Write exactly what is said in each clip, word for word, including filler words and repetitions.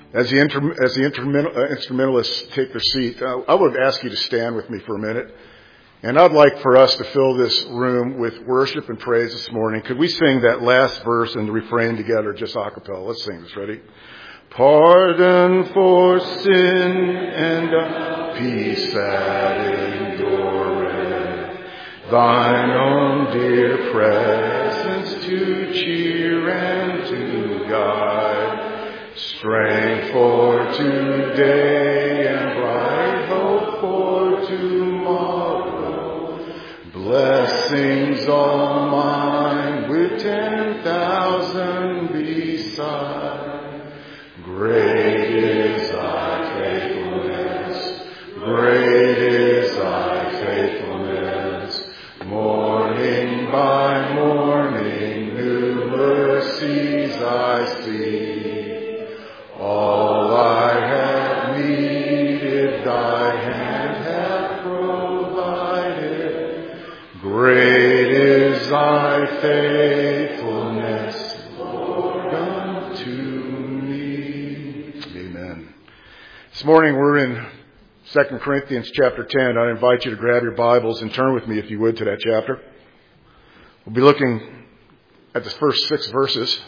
As the, inter, as the instrumental, uh, instrumentalists take their seat, uh, I would ask you to stand with me for a minute. And I'd like for us to fill this room with worship and praise this morning. Could we sing that last verse and the refrain together, just a cappella? Let's sing this. Ready? Pardon for sin and a peace that endureth, thine own dear presence to cheer and to guide, strength for today and bright hope for tomorrow, blessings all mine with ten thousand beside. Great is thy faithfulness, great is thy faithfulness, morning by morning new mercies I see. All I have needed thy hand hath provided, great is thy faithfulness, Lord, unto me. Amen. This morning we're in Second Corinthians chapter ten. I invite you to grab your Bibles and turn with me, if you would, to that chapter. We'll be looking at the first six verses.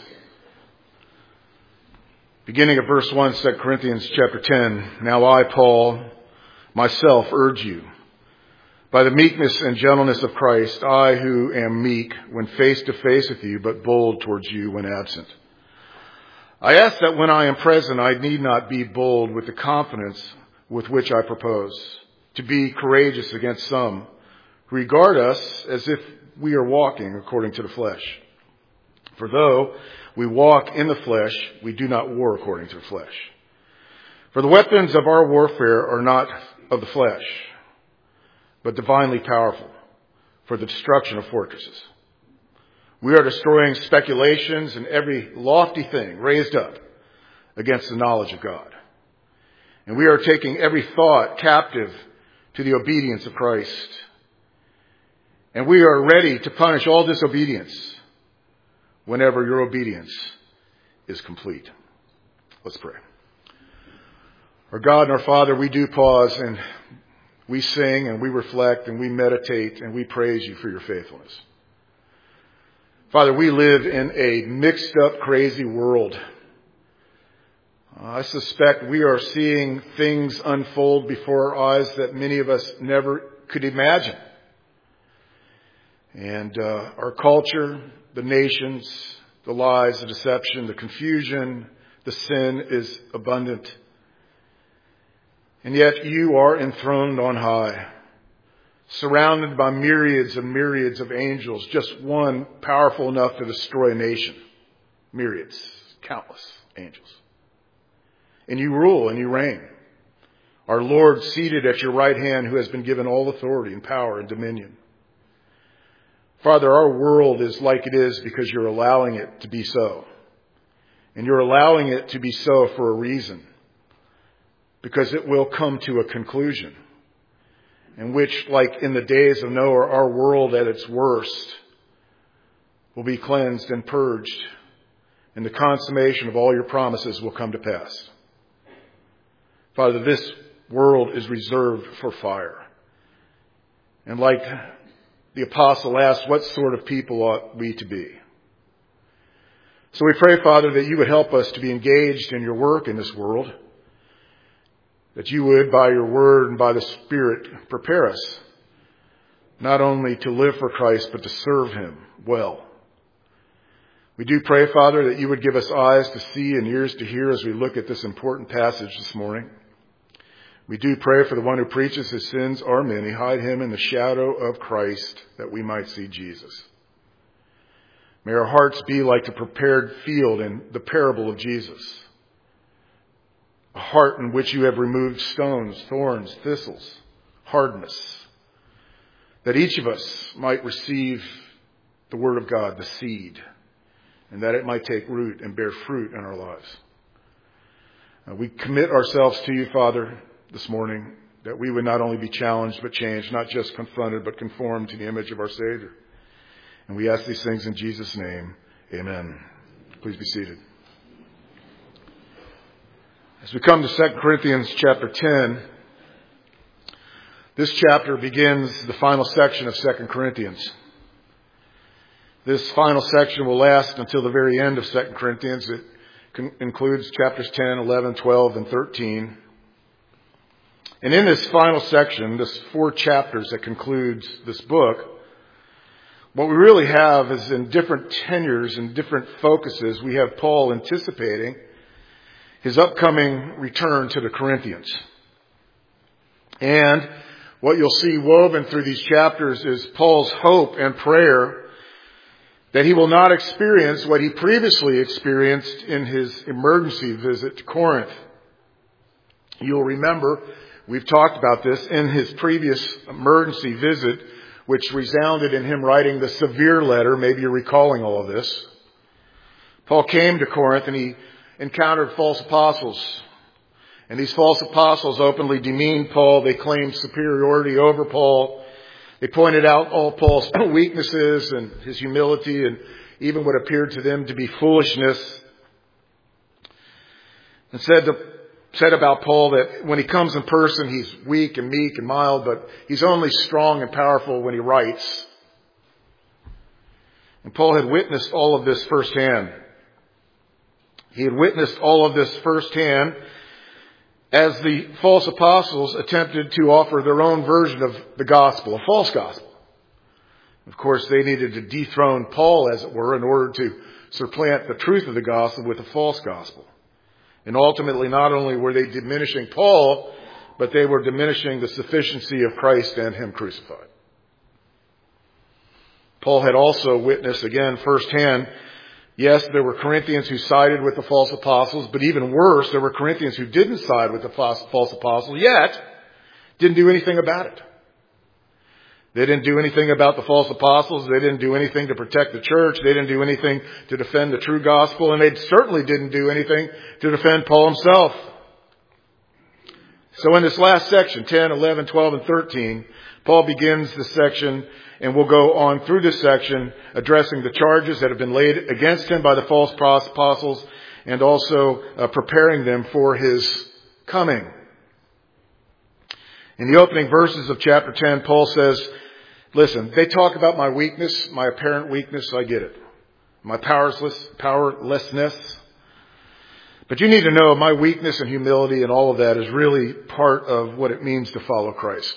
Beginning at verse one, Second Corinthians chapter ten. Now I, Paul, myself urge you, by the meekness and gentleness of Christ, I who am meek when face to face with you, but bold towards you when absent. I ask that when I am present, I need not be bold with the confidence with which I propose, to be courageous against some who regard us as if we are walking according to the flesh. For though we walk in the flesh, we do not war according to the flesh. For the weapons of our warfare are not of the flesh, but divinely powerful for the destruction of fortresses. We are destroying speculations and every lofty thing raised up against the knowledge of God. And we are taking every thought captive to the obedience of Christ. And we are ready to punish all disobedience whenever your obedience is complete. Let's pray. Our God and our Father, we do pause and we sing and we reflect and we meditate and we praise you for your faithfulness. Father, we live in a mixed up, crazy world. Uh, I suspect we are seeing things unfold before our eyes that many of us never could imagine. And uh, our culture, the nations, the lies, the deception, the confusion, the sin is abundant. And yet you are enthroned on high, surrounded by myriads and myriads of angels, just one powerful enough to destroy a nation. Myriads, countless angels. And you rule and you reign. Our Lord seated at your right hand, who has been given all authority and power and dominion. Father, our world is like it is because you're allowing it to be so. And you're allowing it to be so for a reason. Because it will come to a conclusion. In which, like in the days of Noah, our world at its worst will be cleansed and purged. And the consummation of all your promises will come to pass. Father, this world is reserved for fire. And like the apostle asked, what sort of people ought we to be? So we pray, Father, that you would help us to be engaged in your work in this world. That you would, by your word and by the Spirit, prepare us not only to live for Christ, but to serve him well. We do pray, Father, that you would give us eyes to see and ears to hear as we look at this important passage this morning. We do pray for the one who preaches his sins are many. Hide him in the shadow of Christ that we might see Jesus. May our hearts be like the prepared field in the parable of Jesus. A heart in which you have removed stones, thorns, thistles, hardness. That each of us might receive the word of God, the seed, and that it might take root and bear fruit in our lives. Uh, we commit ourselves to you, Father, this morning, that we would not only be challenged but changed, not just confronted but conformed to the image of our Savior. And we ask these things in Jesus' name. Amen. Please be seated. As we come to Second Corinthians chapter ten, this chapter begins the final section of Second Corinthians. This final section will last until the very end of Second Corinthians. It con- includes chapters ten, eleven, twelve, and thirteen. And in this final section, this four chapters that concludes this book, what we really have is in different tenures and different focuses, we have Paul anticipating his upcoming return to the Corinthians. And what you'll see woven through these chapters is Paul's hope and prayer that he will not experience what he previously experienced in his emergency visit to Corinth. You'll remember, we've talked about this, in his previous emergency visit, which resounded in him writing the severe letter. Maybe you're recalling all of this. Paul came to Corinth and he encountered false apostles. And these false apostles openly demeaned Paul. They claimed superiority over Paul. They pointed out all Paul's weaknesses and his humility and even what appeared to them to be foolishness. And said to, said about Paul that when he comes in person, he's weak and meek and mild, but he's only strong and powerful when he writes. And Paul had witnessed all of this firsthand. He had witnessed all of this firsthand as the false apostles attempted to offer their own version of the gospel, a false gospel. Of course, they needed to dethrone Paul, as it were, in order to supplant the truth of the gospel with a false gospel. And ultimately, not only were they diminishing Paul, but they were diminishing the sufficiency of Christ and Him crucified. Paul had also witnessed, again, firsthand, yes, there were Corinthians who sided with the false apostles, but even worse, there were Corinthians who didn't side with the false apostles, yet didn't do anything about it. They didn't do anything about the false apostles. They didn't do anything to protect the church. They didn't do anything to defend the true gospel. And they certainly didn't do anything to defend Paul himself. So in this last section, ten, eleven, twelve, and thirteen, Paul begins this section, and we'll go on through this section addressing the charges that have been laid against him by the false apostles and also uh, preparing them for his coming. In the opening verses of chapter ten, Paul says, listen, they talk about my weakness, my apparent weakness, I get it. My powerless, powerlessness. But you need to know my weakness and humility and all of that is really part of what it means to follow Christ.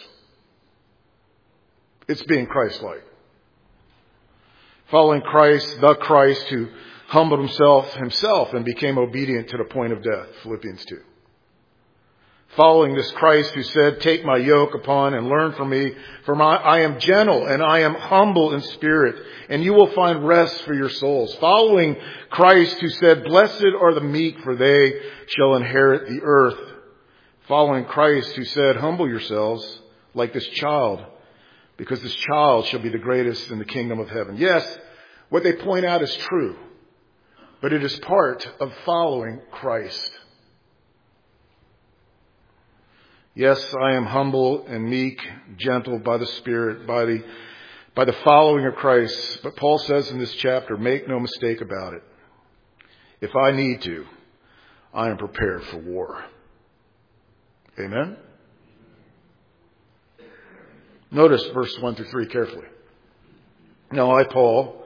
It's being Christ-like. Following Christ, the Christ who humbled himself himself and became obedient to the point of death, Philippians two. Following this Christ who said, take my yoke upon and learn from me, for my, I am gentle and I am humble in spirit, and you will find rest for your souls. Following Christ who said, blessed are the meek, for they shall inherit the earth. Following Christ who said, humble yourselves like this child, because this child shall be the greatest in the kingdom of heaven. Yes, what they point out is true, but it is part of following Christ. Yes, I am humble and meek, gentle by the Spirit, by the, by the following of Christ. But Paul says in this chapter, make no mistake about it. If I need to, I am prepared for war. Amen? Notice verse one through three carefully. Now I, Paul,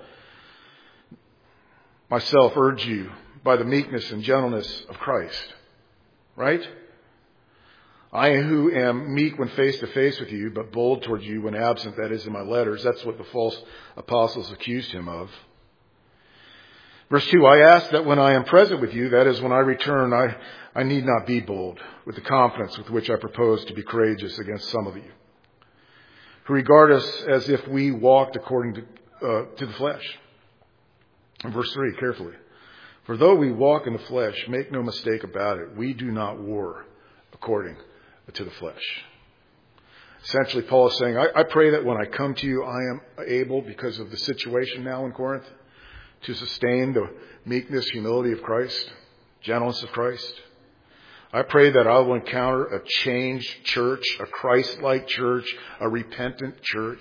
myself urge you by the meekness and gentleness of Christ. Right? I who am meek when face to face with you, but bold towards you when absent, that is in my letters. That's what the false apostles accused him of. Verse two, I ask that when I am present with you, that is when I return, I, I need not be bold with the confidence with which I propose to be courageous against some of you, who regard us as if we walked according to, uh, to the flesh. And verse three, carefully. For though we walk in the flesh, make no mistake about it, we do not war according to the flesh. Essentially, Paul is saying, I, I pray that when I come to you, I am able, because of the situation now in Corinth, to sustain the meekness, humility of Christ, gentleness of Christ. I pray that I will encounter a changed church, a Christ-like church, a repentant church.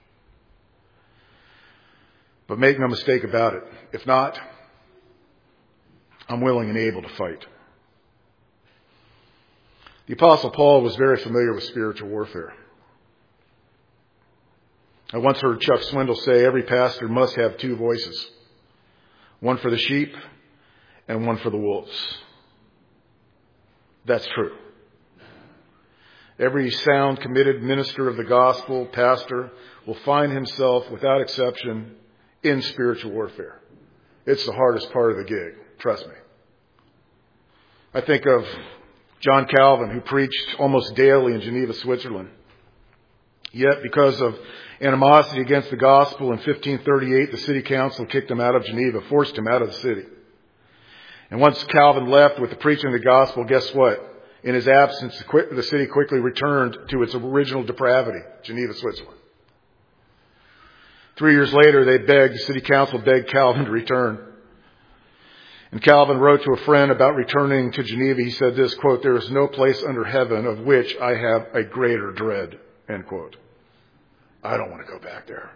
But make no mistake about it. If not, I'm willing and able to fight. The Apostle Paul was very familiar with spiritual warfare. I once heard Chuck Swindoll say every pastor must have two voices, one for the sheep and one for the wolves. That's true. Every sound, committed minister of the gospel, pastor, will find himself, without exception, in spiritual warfare. It's the hardest part of the gig, trust me. I think of John Calvin, who preached almost daily in Geneva, Switzerland. Yet, because of animosity against the gospel in fifteen thirty-eight, the city council kicked him out of Geneva, forced him out of the city. And once Calvin left with the preaching of the gospel, guess what? In his absence, the city quickly returned to its original depravity, Geneva, Switzerland. Three years later, they begged, the city council begged Calvin to return. And Calvin wrote to a friend about returning to Geneva. He said this, quote, "There is no place under heaven of which I have a greater dread," end quote. I don't want to go back there.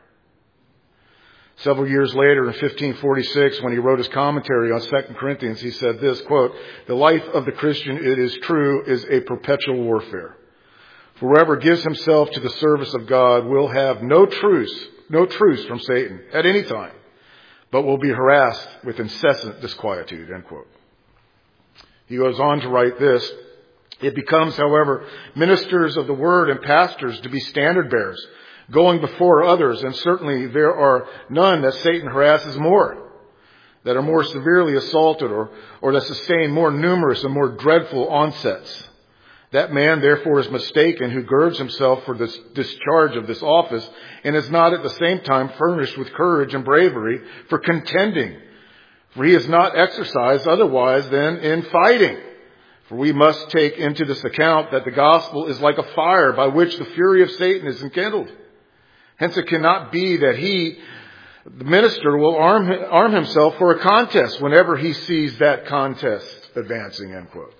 Several years later, in fifteen forty-six, when he wrote his commentary on Second Corinthians, he said this, quote, "The life of the Christian, it is true, is a perpetual warfare. For whoever gives himself to the service of God will have no truce, no truce from Satan at any time, but will be harassed with incessant disquietude," end quote. He goes on to write this, "It becomes, however, ministers of the word and pastors to be standard bearers, going before others, and certainly there are none that Satan harasses more, that are more severely assaulted, or, or that sustain more numerous and more dreadful onsets. That man, therefore, is mistaken who girds himself for this discharge of this office, and is not at the same time furnished with courage and bravery for contending. For he is not exercised otherwise than in fighting. For we must take into this account that the gospel is like a fire by which the fury of Satan is enkindled. Hence it cannot be that he, the minister, will arm, arm himself for a contest whenever he sees that contest advancing," end quote.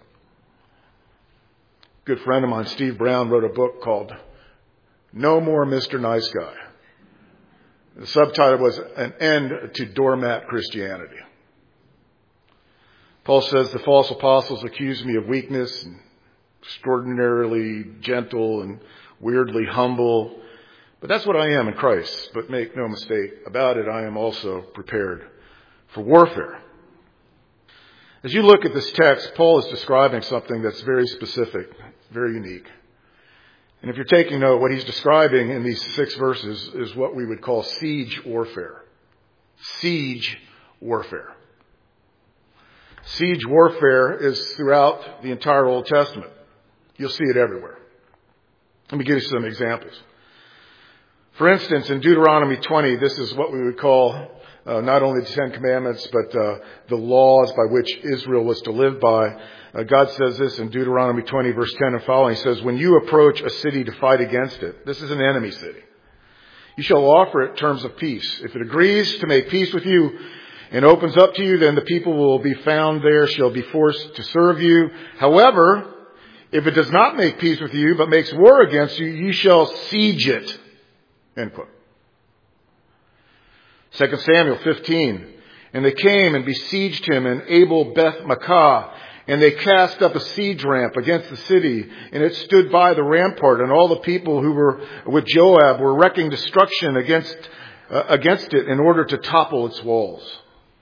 A good friend of mine, Steve Brown, wrote a book called No More Mister Nice Guy. The subtitle was An End to Doormat Christianity. Paul says the false apostles accused me of weakness, and extraordinarily gentle and weirdly humble. But that's what I am in Christ. But make no mistake about it, I am also prepared for warfare. As you look at this text, Paul is describing something that's very specific, very unique. And if you're taking note, what he's describing in these six verses is what we would call siege warfare. Siege warfare. Siege warfare is throughout the entire Old Testament. You'll see it everywhere. Let me give you some examples. For instance, in Deuteronomy twenty, this is what we would call uh, not only the Ten Commandments, but uh, the laws by which Israel was to live by. Uh, God says this in Deuteronomy twenty, verse ten and following. He says, "When you approach a city to fight against it," this is an enemy city, "you shall offer it terms of peace. If it agrees to make peace with you and opens up to you, then the people will be found there shall be forced to serve you. However, if it does not make peace with you, but makes war against you, you shall siege it." End quote. Second Samuel fifteen. "And they came and besieged him in Abel Beth Maacah, and they cast up a siege ramp against the city, and it stood by the rampart, and all the people who were with Joab were wrecking destruction against uh, against it in order to topple its walls."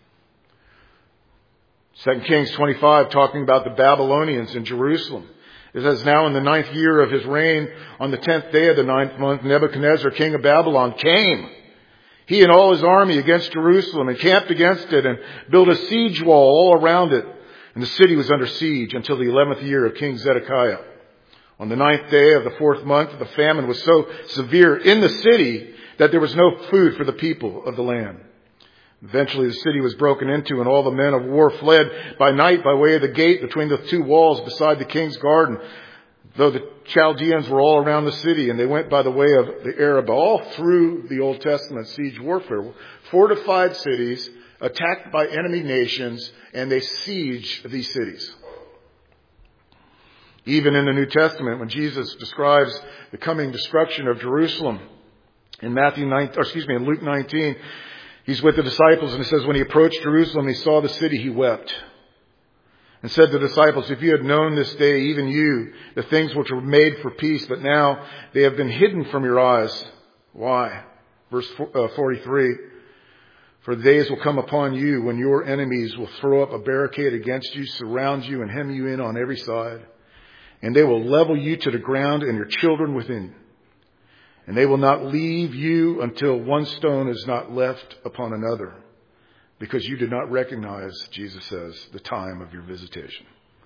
Second Kings twenty-five, talking about the Babylonians in Jerusalem. It says, "Now in the ninth year of his reign, on the tenth day of the ninth month, Nebuchadnezzar, king of Babylon, came, he and all his army, against Jerusalem, and camped against it, and built a siege wall all around it. And the city was under siege until the eleventh year of King Zedekiah. On the ninth day of the fourth month, the famine was so severe in the city that there was no food for the people of the land. Eventually the city was broken into, and all the men of war fled by night by way of the gate between the two walls beside the king's garden, though the Chaldeans were all around the city, and they went by the way of the Arabah." All through the Old Testament, siege warfare. Fortified cities, attacked by enemy nations, and they siege these cities. Even in the New Testament, when Jesus describes the coming destruction of Jerusalem, in Matthew nine, or excuse me, in Luke nineteen, he's with the disciples, and it says, "When he approached Jerusalem, he saw the city, he wept. and said to the disciples, if you had known this day, even you, the things which were made for peace, but now they have been hidden from your eyes. Why? Verse forty-three, for the days will come upon you when your enemies will throw up a barricade against you, surround you, and hem you in on every side. And they will level you to the ground and your children within you. And they will not leave you until one stone is not left upon another, because you did not recognize, Jesus says, the time of your visitation.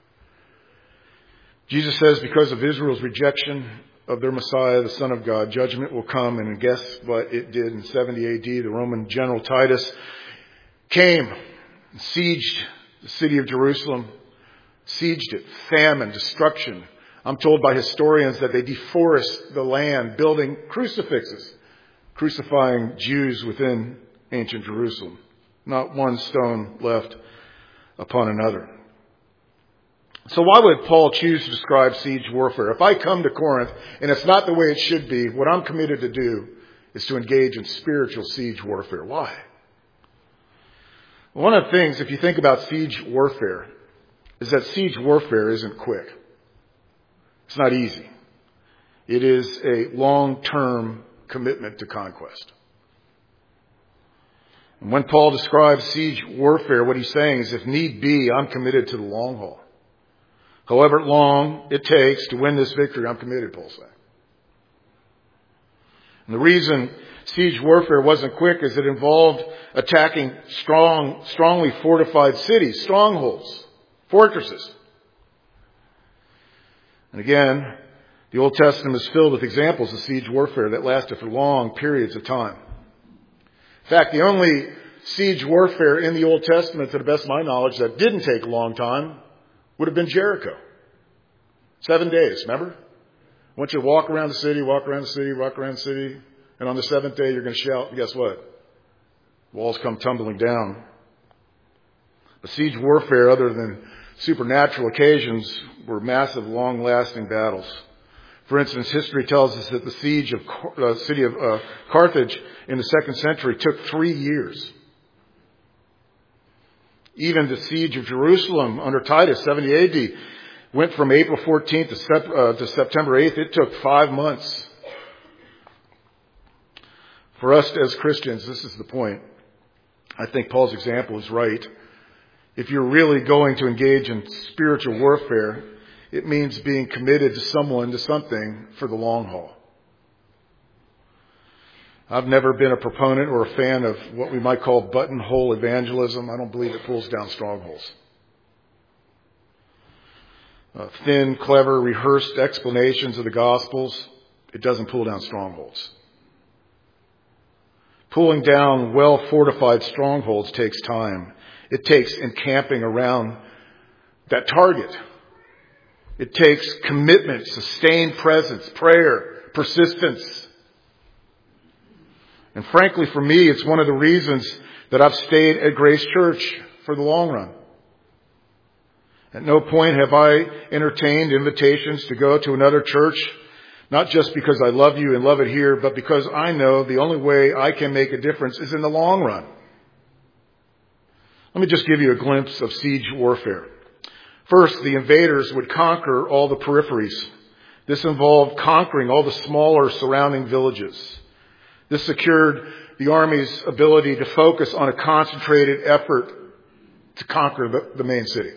Jesus says because of Israel's rejection of their Messiah, the Son of God, judgment will come. And guess what it did in seventy A D? The Roman general Titus came and sieged the city of Jerusalem, sieged it, famine, destruction. I'm told by historians that they deforest the land, building crucifixes, crucifying Jews within ancient Jerusalem. Not one stone left upon another. So why would Paul choose to describe siege warfare? If I come to Corinth and it's not the way it should be, what I'm committed to do is to engage in spiritual siege warfare. Why? One of the things, if you think about siege warfare, is that siege warfare isn't quick. It's not easy. It is a long-term commitment to conquest. And when Paul describes siege warfare, what he's saying is, if need be, I'm committed to the long haul. However long it takes to win this victory, I'm committed, Paul's saying. And the reason siege warfare wasn't quick is it involved attacking strong, strongly fortified cities, strongholds, fortresses. And again, the Old Testament is filled with examples of siege warfare that lasted for long periods of time. In fact, the only siege warfare in the Old Testament, to the best of my knowledge, that didn't take a long time would have been Jericho. Seven days, remember? I want you to walk around the city, walk around the city, walk around the city, and on the seventh day you're going to shout, and guess what? Walls come tumbling down. But siege warfare, other than supernatural occasions, were massive, long-lasting battles. For instance, history tells us that the siege of the uh, city of uh, Carthage in the second century took three years. Even the siege of Jerusalem under Titus, seventy A D, went from April fourteenth to, sep- uh, to September eighth. It took five months. For us as Christians, this is the point. I think Paul's example is right. If you're really going to engage in spiritual warfare, it means being committed to someone, to something for the long haul. I've never been a proponent or a fan of what we might call buttonhole evangelism. I don't believe it pulls down strongholds. Uh, thin, clever, rehearsed explanations of the Gospels, it doesn't pull down strongholds. Pulling down well-fortified strongholds takes time. It takes encamping around that target. It takes commitment, sustained presence, prayer, persistence. And frankly, for me, it's one of the reasons that I've stayed at Grace Church for the long run. At no point have I entertained invitations to go to another church, not just because I love you and love it here, but because I know the only way I can make a difference is in the long run. Let me just give you a glimpse of siege warfare. First, the invaders would conquer all the peripheries. This involved conquering all the smaller surrounding villages. This secured the army's ability to focus on a concentrated effort to conquer the, the main city.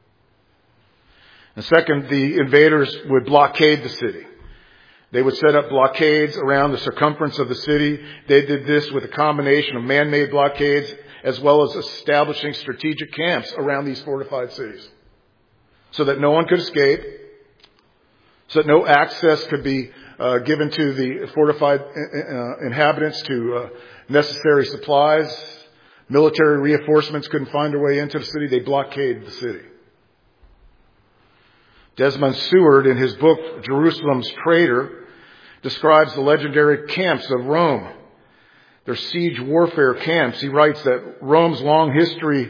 And second, the invaders would blockade the city. They would set up blockades around the circumference of the city. They did this with a combination of man-made blockades as well as establishing strategic camps around these fortified cities so that no one could escape, so that no access could be uh, given to the fortified uh, inhabitants to uh, necessary supplies. Military reinforcements couldn't find their way into the city. They blockaded the city. Desmond Seward, in his book Jerusalem's Traitor, describes the legendary camps of Rome. They're siege warfare camps. He writes that Rome's long history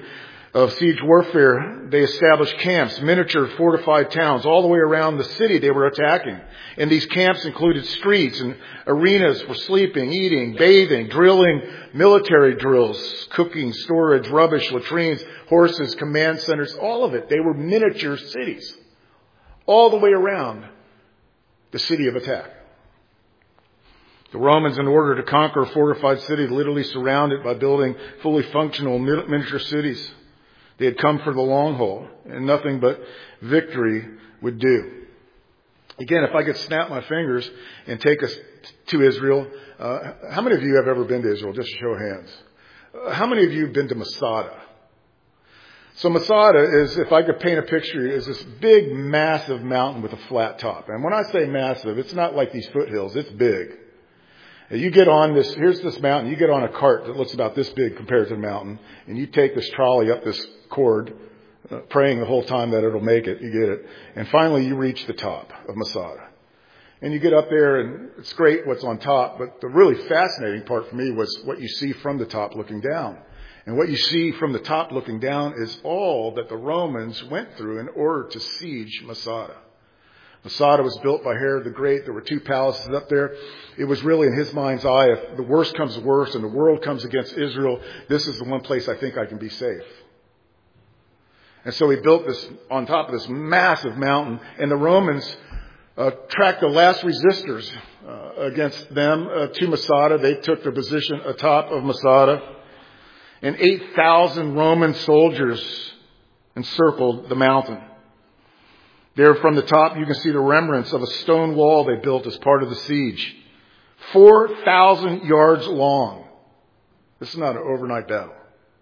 of siege warfare, they established camps, miniature fortified towns, all the way around the city they were attacking. And these camps included streets and arenas for sleeping, eating, bathing, drilling, military drills, cooking, storage, rubbish, latrines, horses, command centers, all of it. They were miniature cities, all the way around the city of attack. The Romans, in order to conquer a fortified city, literally surrounded by building fully functional miniature cities. They had come for the long haul, and nothing but victory would do. Again, if I could snap my fingers and take us to Israel, uh, how many of you have ever been to Israel? Just a show of hands. Uh, how many of you have been to Masada? So Masada is, if I could paint a picture, is this big, massive mountain with a flat top. And when I say massive, it's not like these foothills. It's big. You get on this, here's this mountain, you get on a cart that looks about this big compared to the mountain, and you take this trolley up this cord, uh, praying the whole time that it'll make it, you get it. And finally you reach the top of Masada. And you get up there, and it's great what's on top, but the really fascinating part for me was what you see from the top looking down. And what you see from the top looking down is all that the Romans went through in order to siege Masada. Masada was built by Herod the Great. There were two palaces up there. It was really, in his mind's eye, if the worst comes to worst and the world comes against Israel, this is the one place I think I can be safe. And so he built this on top of this massive mountain, and the Romans uh, tracked the last resistors uh, against them uh, to Masada. They took their position atop of Masada, and eight thousand Roman soldiers encircled the mountain. There from the top, you can see the remnants of a stone wall they built as part of the siege. four thousand yards long. This is not an overnight battle.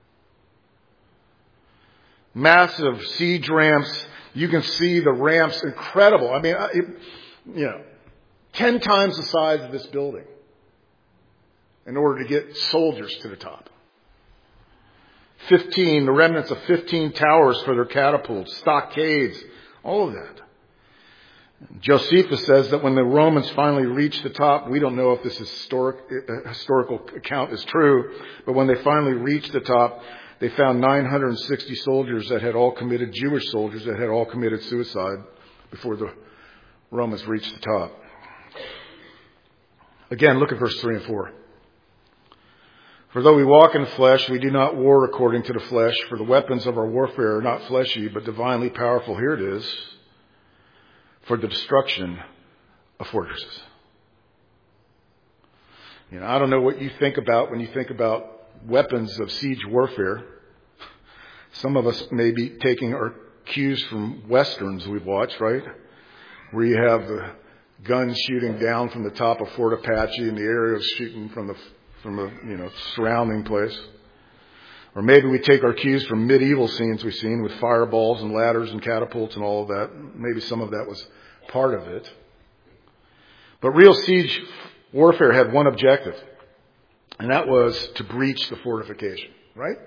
Massive siege ramps. You can see the ramps, incredible. I mean, it, you know, ten times the size of this building in order to get soldiers to the top. Fifteen, the remnants of fifteen towers for their catapults, stockades, all of that. Josephus says that when the Romans finally reached the top, we don't know if this historic, uh, historical account is true, but when they finally reached the top, they found nine hundred sixty soldiers that had all committed, Jewish soldiers that had all committed suicide before the Romans reached the top. Again, look at verse three and four. For though we walk in the flesh, we do not war according to the flesh, for the weapons of our warfare are not fleshy, but divinely powerful. Here it is. For the destruction of fortresses. You know, I don't know what you think about when you think about weapons of siege warfare. Some of us may be taking our cues from westerns we've watched, right? Where you have the guns shooting down from the top of Fort Apache and the aerials shooting from the from the you know surrounding place. Or maybe we take our cues from medieval scenes we've seen with fireballs and ladders and catapults and all of that. Maybe some of that was part of it. But real siege warfare had one objective, and that was to breach the fortification, right?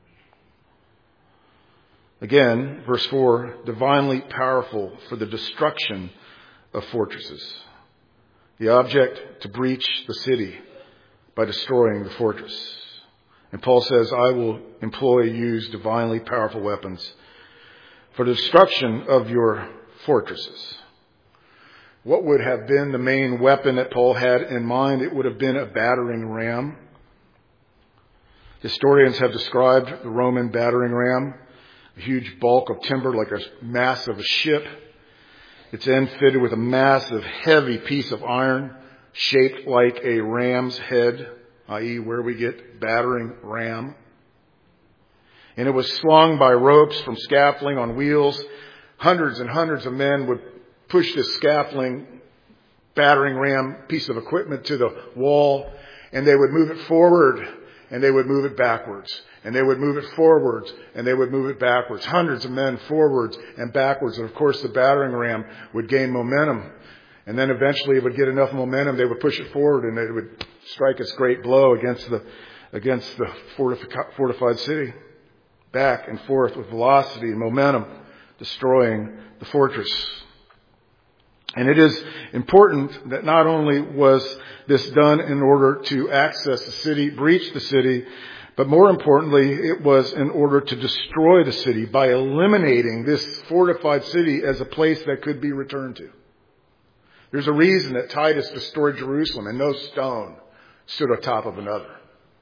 Again, verse four, divinely powerful for the destruction of fortresses. The object to breach the city by destroying the fortress. And Paul says, I will employ, use divinely powerful weapons for the destruction of your fortresses. What would have been the main weapon that Paul had in mind? It would have been a battering ram. Historians have described the Roman battering ram, a huge bulk of timber like a mast of a ship. Its end fitted with a massive, heavy piece of iron shaped like a ram's head, that is where we get battering ram. And it was swung by ropes from scaffolding on wheels. Hundreds and hundreds of men would push this scaffolding battering ram piece of equipment to the wall, and they would move it forward, and they would move it backwards, and they would move it forwards, and they would move it backwards. Hundreds of men forwards and backwards. And of course, the battering ram would gain momentum. And then eventually it would get enough momentum, they would push it forward, and it would strike its great blow against the against the fortifi- fortified city. Back and forth with velocity and momentum, destroying the fortress. And it is important that not only was this done in order to access the city, breach the city, But more importantly, it was in order to destroy the city by eliminating this fortified city as a place that could be returned to. There's a reason that Titus destroyed Jerusalem and no stone stood on top of another.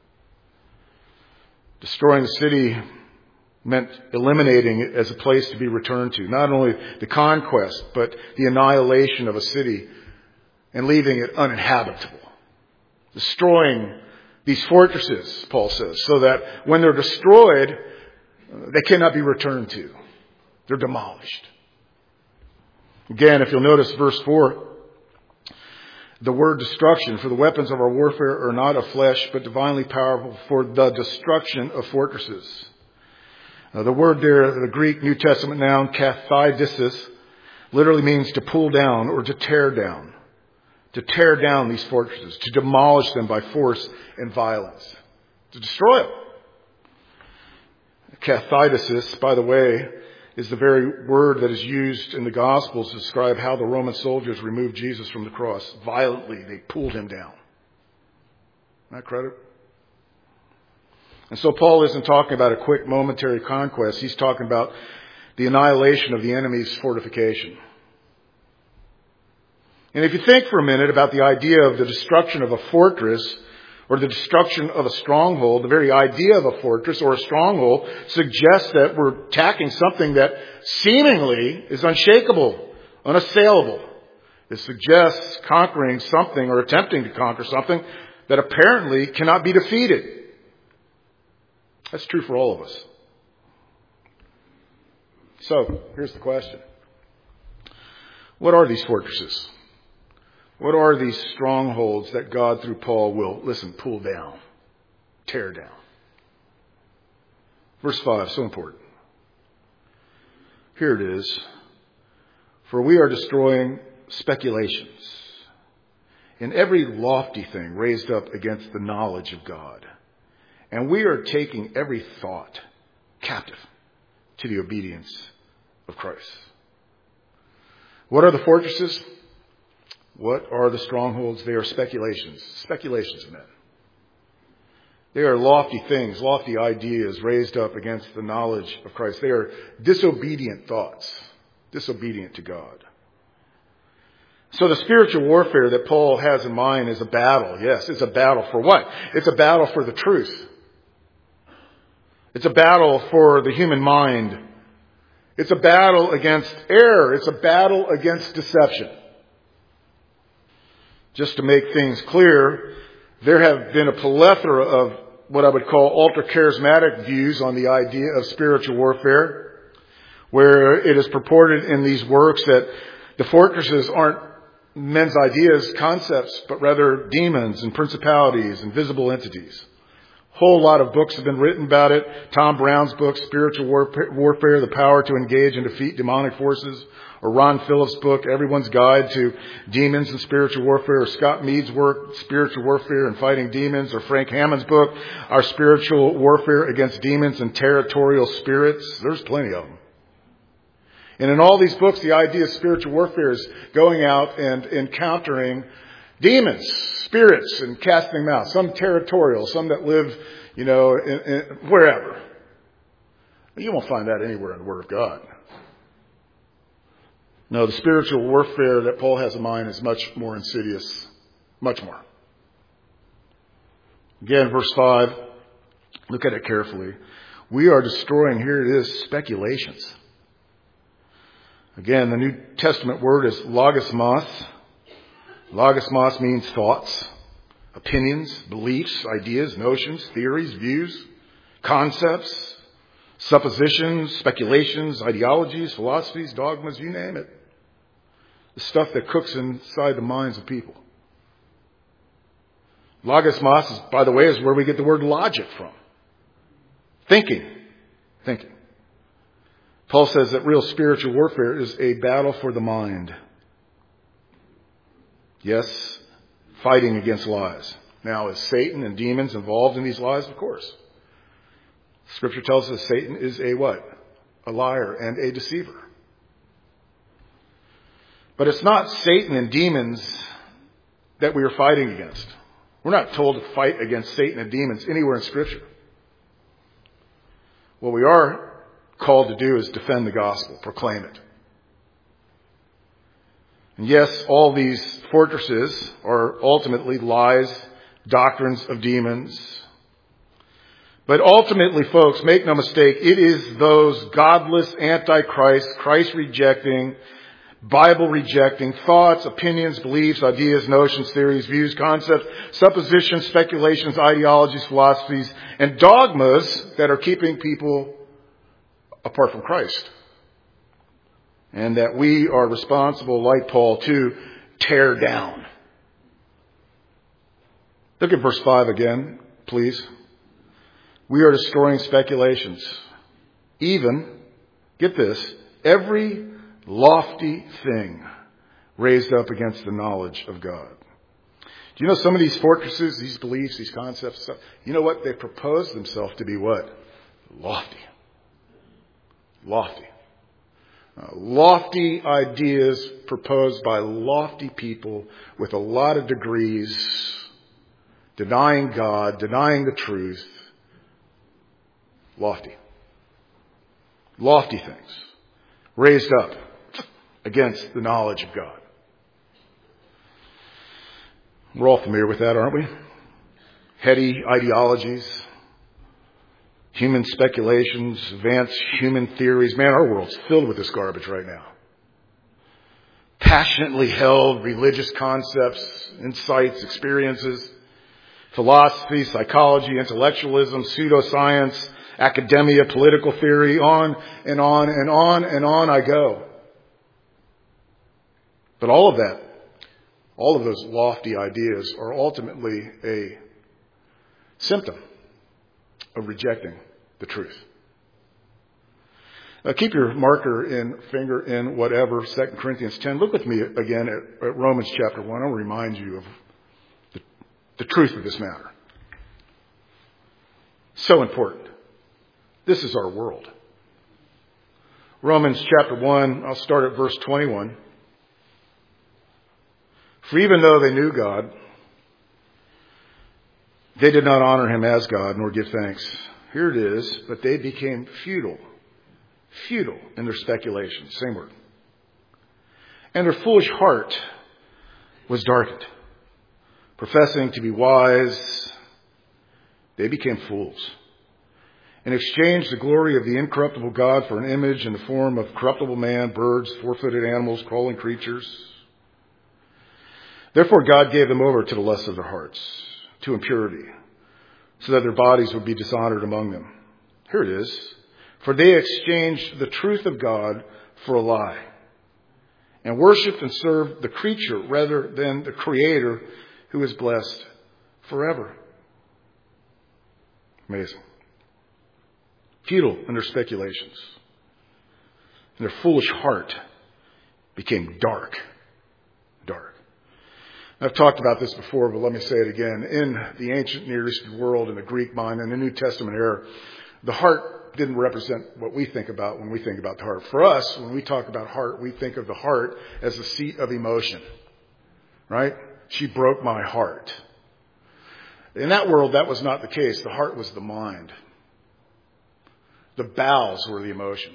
Destroying the city meant eliminating it as a place to be returned to. Not only the conquest, but the annihilation of a city and leaving it uninhabitable. Destroying these fortresses, Paul says, so that when they're destroyed, they cannot be returned to. They're demolished. Again, if you'll notice verse four, the word destruction, for the weapons of our warfare are not of flesh, but divinely powerful for the destruction of fortresses. Uh, the word there, the Greek New Testament noun, kathidesis, literally means to pull down or to tear down. To tear down these fortresses, to demolish them by force and violence, to destroy them. Kathidesis, by the way, is the very word that is used in the Gospels to describe how the Roman soldiers removed Jesus from the cross. Violently, they pulled him down. Isn't that credit? And so Paul isn't talking about a quick momentary conquest. He's talking about the annihilation of the enemy's fortification. And if you think for a minute about the idea of the destruction of a fortress or the destruction of a stronghold, the very idea of a fortress or a stronghold suggests that we're attacking something that seemingly is unshakable, unassailable. It suggests conquering something or attempting to conquer something that apparently cannot be defeated. That's true for all of us. So, here's the question. What are these fortresses? What are these strongholds that God, through Paul, will, listen, pull down, tear down? Verse five, so important. Here it is. For we are destroying speculations in every lofty thing raised up against the knowledge of God. And we are taking every thought captive to the obedience of Christ. What are the fortresses? What are the strongholds? They are speculations. Speculations of men. They are lofty things, lofty ideas raised up against the knowledge of Christ. They are disobedient thoughts, disobedient to God. So the spiritual warfare that Paul has in mind is a battle. Yes, it's a battle for what? It's a battle for the truth. It's a battle for the human mind. It's a battle against error. It's a battle against deception. Just to make things clear, there have been a plethora of what I would call ultra-charismatic views on the idea of spiritual warfare, where it is purported in these works that the fortresses aren't men's ideas, concepts, but rather demons and principalities and visible entities. A whole lot of books have been written about it. Tom Brown's book, Spiritual Warfare, The Power to Engage and Defeat Demonic Forces, or Ron Phillips' book, Everyone's Guide to Demons and Spiritual Warfare, or Scott Mead's work, Spiritual Warfare and Fighting Demons, or Frank Hammond's book, Our Spiritual Warfare Against Demons and Territorial Spirits. There's plenty of them. And in all these books, the idea of spiritual warfare is going out and encountering demons, spirits, and casting them out. Some territorial, some that live, you know, in, in, wherever. You won't find that anywhere in the Word of God. No, the spiritual warfare that Paul has in mind is much more insidious. Much more. Again, verse five. Look at it carefully. We are destroying, here it is, speculations. Again, the New Testament word is logismos. Logismos means thoughts, opinions, beliefs, ideas, notions, theories, views, concepts, suppositions, speculations, ideologies, philosophies, dogmas, you name it. The stuff that cooks inside the minds of people. Logismos, is, by the way, is where we get the word logic from. Thinking. Thinking. Paul says that real spiritual warfare is a battle for the mind. Yes, fighting against lies. Now, is Satan and demons involved in these lies? Of course. Scripture tells us Satan is a what? A liar and a deceiver. But it's not Satan and demons that we are fighting against. We're not told to fight against Satan and demons anywhere in Scripture. What we are called to do is defend the gospel, proclaim it. And yes, all these fortresses are ultimately lies, doctrines of demons. But ultimately, folks, make no mistake, it is those godless, antichrist, Christ-rejecting, Bible-rejecting thoughts, opinions, beliefs, ideas, notions, theories, views, concepts, suppositions, speculations, ideologies, philosophies, and dogmas that are keeping people apart from Christ. And that we are responsible, like Paul, to tear down. Look at verse five again, please. We are destroying speculations. Even, get this, every lofty thing raised up against the knowledge of God. Do you know some of these fortresses, these beliefs, these concepts, you know what? They propose themselves to be what? Lofty. Lofty. Uh, lofty ideas proposed by lofty people with a lot of degrees, denying God, denying the truth. Lofty. Lofty things raised up against the knowledge of God. We're all familiar with that, aren't we? Heady ideologies, human speculations, advanced human theories. Man, our world's filled with this garbage right now. Passionately held religious concepts, insights, experiences, philosophy, psychology, intellectualism, pseudoscience, academia, political theory, on and on and on and on I go. But all of that, all of those lofty ideas are ultimately a symptom of rejecting the truth. Now keep your marker in, finger in whatever, Second Corinthians ten. Look with me again at, at Romans chapter one. I'll remind you of the, the truth of this matter. So important. This is our world. Romans chapter one, I'll start at verse twenty-one. For even though they knew God, they did not honor him as God nor give thanks. Here it is, but they became futile. Futile in their speculations. Same word. And their foolish heart was darkened. Professing to be wise, they became fools. And exchanged the glory of the incorruptible God for an image in the form of corruptible man, birds, four-footed animals, crawling creatures. Therefore God gave them over to the lusts of their hearts, to impurity, so that their bodies would be dishonored among them. Here it is. For they exchanged the truth of God for a lie, and worshipped and served the creature rather than the Creator, who is blessed forever. Amazing. Futile in their speculations. And their foolish heart became dark. Dark. I've talked about this before, but let me say it again. In the ancient Near Eastern world, in the Greek mind, in the New Testament era, the heart didn't represent what we think about when we think about the heart. For us, when we talk about heart, we think of the heart as the seat of emotion. Right? She broke my heart. In that world, that was not the case. The heart was the mind. The bowels were the emotion.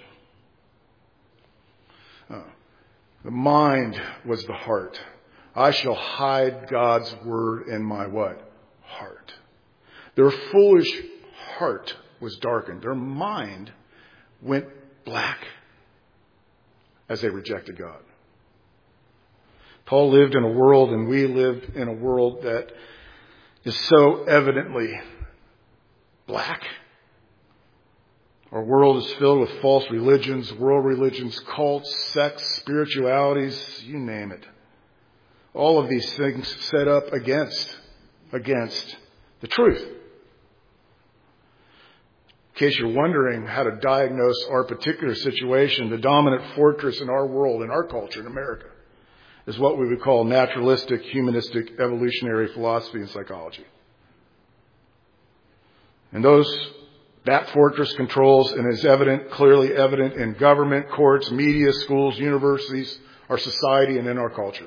Uh, the mind was the heart. I shall hide God's word in my what? Heart. Their foolish heart was darkened. Their mind went black as they rejected God. Paul lived in a world, and we lived in a world that is so evidently black. Our world is filled with false religions, world religions, cults, sects, spiritualities, you name it. All of these things set up against, against the truth. In case you're wondering how to diagnose our particular situation, the dominant fortress in our world, in our culture, in America, is what we would call naturalistic, humanistic, evolutionary philosophy and psychology. And those, that fortress controls and is evident, clearly evident in government, courts, media, schools, universities, our society, and in our culture.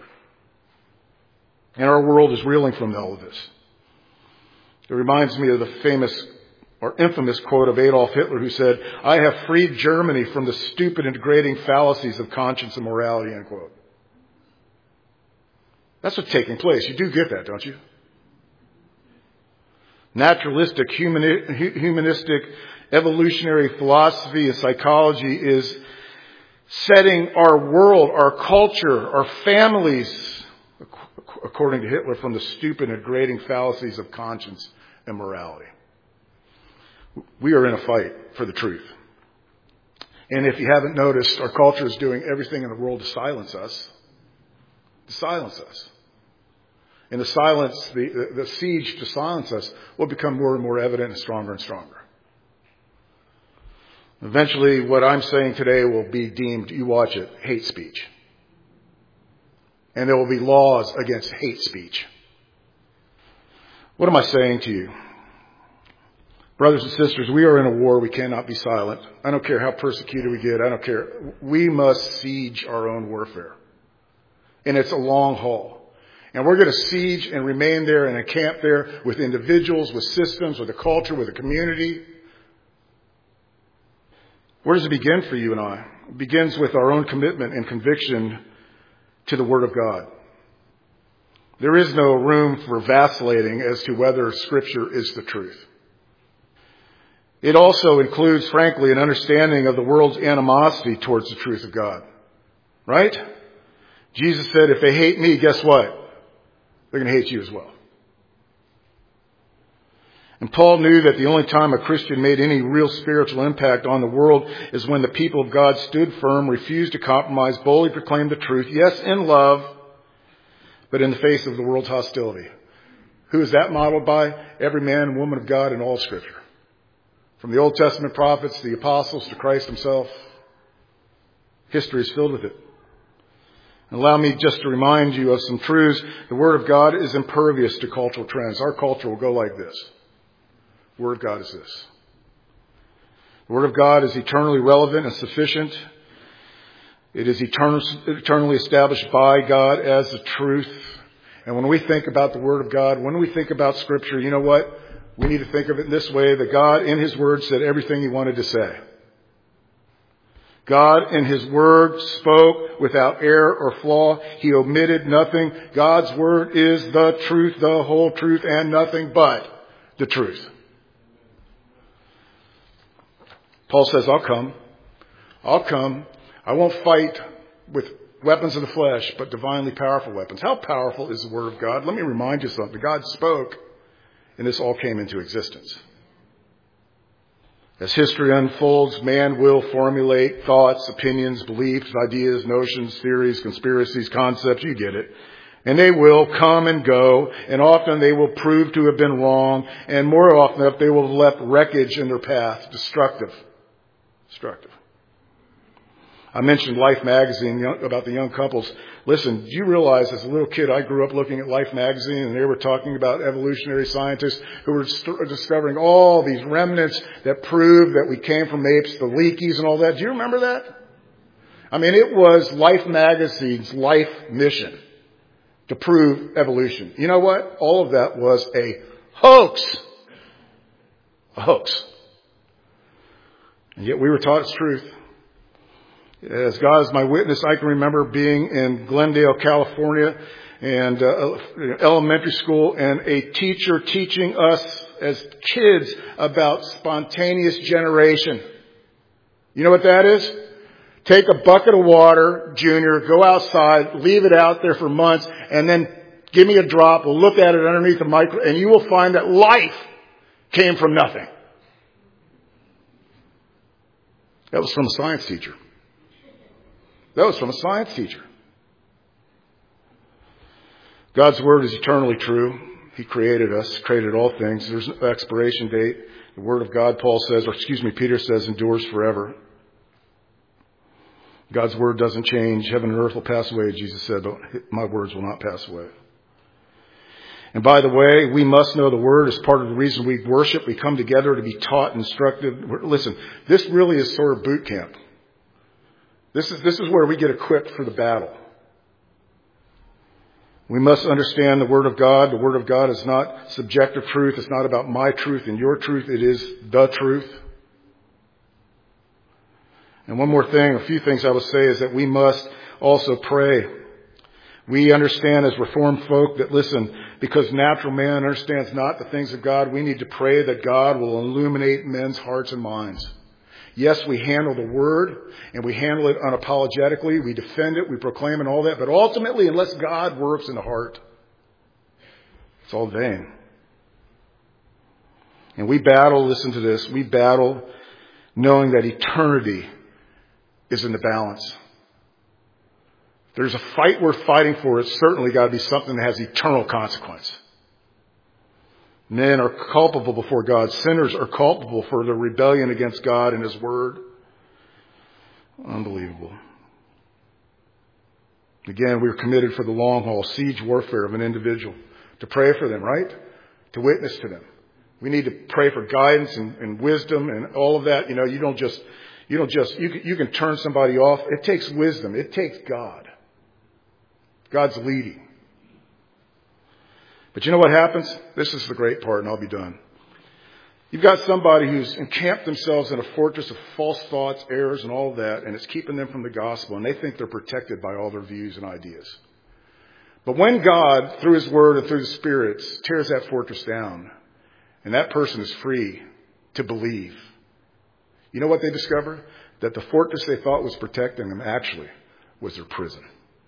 And our world is reeling from all of this. It reminds me of the famous or infamous quote of Adolf Hitler, who said, "I have freed Germany from the stupid and degrading fallacies of conscience and morality," end quote. That's what's taking place. You do get that, don't you? Naturalistic, humani- humanistic, evolutionary philosophy and psychology is setting our world, our culture, our families, according to Hitler, from the stupid and degrading fallacies of conscience and morality. We are in a fight for the truth. And if you haven't noticed, our culture is doing everything in the world to silence us. To silence us. And the silence, the, the, the siege to silence us will become more and more evident and stronger and stronger. Eventually, what I'm saying today will be deemed, you watch it, hate speech. And there will be laws against hate speech. What am I saying to you? Brothers and sisters, we are in a war. We cannot be silent. I don't care how persecuted we get. I don't care. We must siege our own warfare. And it's a long haul. And we're going to siege and remain there and encamp there with individuals, with systems, with a culture, with a community. Where does it begin for you and I? It begins with our own commitment and conviction to the Word of God. There is no room for vacillating as to whether Scripture is the truth. It also includes, frankly, an understanding of the world's animosity towards the truth of God. Right? Jesus said, if they hate me, guess what? They're going to hate you as well. And Paul knew that the only time a Christian made any real spiritual impact on the world is when the people of God stood firm, refused to compromise, boldly proclaimed the truth, yes, in love, but in the face of the world's hostility. Who is that modeled by? Every man and woman of God in all Scripture. From the Old Testament prophets, the apostles, to Christ himself. History is filled with it. And allow me just to remind you of some truths. The Word of God is impervious to cultural trends. Our culture will go like this. The Word of God is this. The Word of God is eternally relevant and sufficient. It is eternal, eternally established by God as the truth. And when we think about the Word of God, when we think about Scripture, you know what? We need to think of it in this way, that God in His Word said everything He wanted to say. God in His Word spoke without error or flaw. He omitted nothing. God's Word is the truth, the whole truth, and nothing but the truth. Paul says, I'll come. I'll come. I won't fight with weapons of the flesh, but divinely powerful weapons. How powerful is the Word of God? Let me remind you something. God spoke, and this all came into existence. As history unfolds, man will formulate thoughts, opinions, beliefs, ideas, notions, theories, conspiracies, concepts, you get it. And they will come and go, and often they will prove to have been wrong, and more often than not, they will have left wreckage in their path, destructive. Destructive. I mentioned Life magazine about the young couples. Listen, do you realize as a little kid I grew up looking at Life magazine and they were talking about evolutionary scientists who were st- discovering all these remnants that prove that we came from apes, the leakies and all that. Do you remember that? I mean, it was Life magazine's life mission to prove evolution. You know what? All of that was a hoax. A hoax. And yet we were taught its truth. As God is my witness, I can remember being in Glendale, California, and uh, elementary school, and a teacher teaching us as kids about spontaneous generation. You know what that is? Take a bucket of water, Junior, go outside, leave it out there for months, and then give me a drop. We'll look at it underneath the micro, and you will find that life came from nothing. That was from a science teacher. That was from a science teacher. God's Word is eternally true. He created us, created all things. There's no expiration date. The Word of God, Paul says, or excuse me, Peter says, endures forever. God's Word doesn't change. Heaven and earth will pass away, Jesus said, but my words will not pass away. And by the way, we must know the Word is part of the reason we worship. We come together to be taught and instructed. Listen, this really is sort of boot camp. This is, this is where we get equipped for the battle. We must understand the Word of God. The Word of God is not subjective truth. It's not about my truth and your truth. It is the truth. And one more thing, a few things I will say is that we must also pray. We understand as Reformed folk that, listen, because natural man understands not the things of God, we need to pray that God will illuminate men's hearts and minds. Yes, we handle the Word, and we handle it unapologetically. We defend it, we proclaim and all that. But ultimately, unless God works in the heart, it's all vain. And we battle, listen to this, we battle knowing that eternity is in the balance. There's a fight worth fighting for. It's certainly got to be something that has eternal consequence. Men are culpable before God. Sinners are culpable for their rebellion against God and His Word. Unbelievable. Again, we're committed for the long haul, siege warfare of an individual. To pray for them, right? To witness to them. We need to pray for guidance and, and wisdom and all of that. You know, you don't just, you don't just, you can, you can turn somebody off. It takes wisdom. It takes God. God's leading. But you know what happens? This is the great part, and I'll be done. You've got somebody who's encamped themselves in a fortress of false thoughts, errors, and all that, and it's keeping them from the gospel, and they think they're protected by all their views and ideas. But when God, through His Word and through the Spirit, tears that fortress down, and that person is free to believe, you know what they discover? That the fortress they thought was protecting them actually was their prison.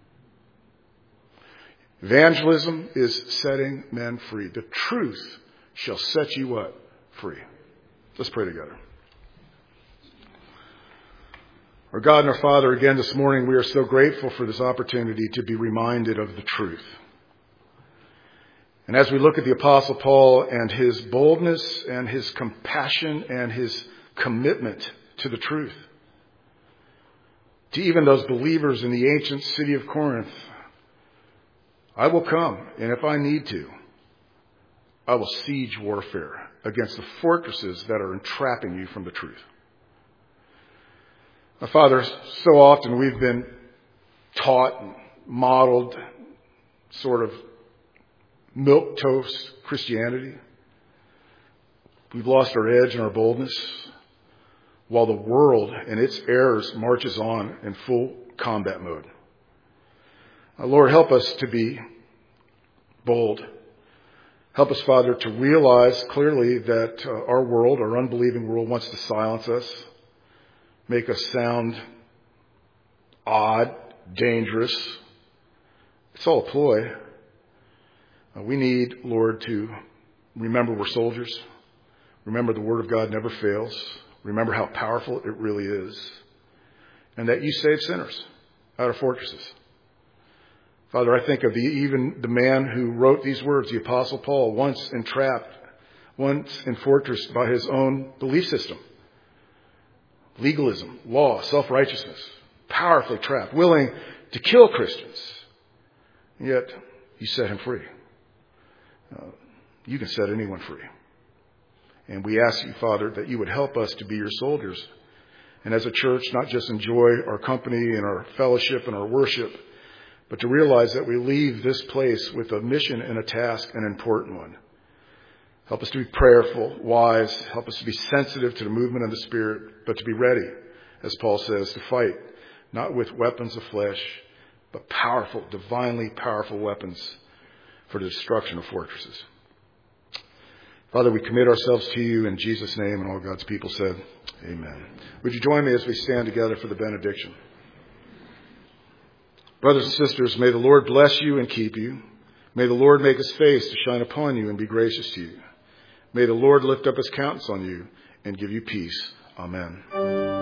Evangelism is setting men free. The truth shall set you what? Free. Let's pray together. Our God and our Father, again this morning, we are so grateful for this opportunity to be reminded of the truth. And as we look at the Apostle Paul and his boldness and his compassion and his commitment to the truth, to even those believers in the ancient city of Corinth, I will come, and if I need to, I will siege warfare against the fortresses that are entrapping you from the truth. Now, Father, so often we've been taught and modeled sort of milquetoast Christianity. We've lost our edge and our boldness, while the world and its errors marches on in full combat mode. Uh, Lord, help us to be bold. Help us, Father, to realize clearly that uh, our world, our unbelieving world, wants to silence us, make us sound odd, dangerous. It's all a ploy. Uh, we need, Lord, to remember we're soldiers. Remember the Word of God never fails. Remember how powerful it really is. And that you save sinners out of fortresses. Father, I think of the, even the man who wrote these words, the Apostle Paul, once entrapped, once enfortressed by his own belief system. Legalism, law, self-righteousness, powerfully trapped, willing to kill Christians. And yet, you set him free. Uh, you can set anyone free. And we ask you, Father, that you would help us to be your soldiers. And as a church, not just enjoy our company and our fellowship and our worship, but to realize that we leave this place with a mission and a task, an important one. Help us to be prayerful, wise. Help us to be sensitive to the movement of the Spirit, but to be ready, as Paul says, to fight, not with weapons of flesh, but powerful, divinely powerful weapons for the destruction of fortresses. Father, we commit ourselves to you in Jesus' name, and all God's people said, amen. Would you join me as we stand together for the benediction? Brothers and sisters, may the Lord bless you and keep you. May the Lord make his face to shine upon you and be gracious to you. May the Lord lift up his countenance on you and give you peace. Amen.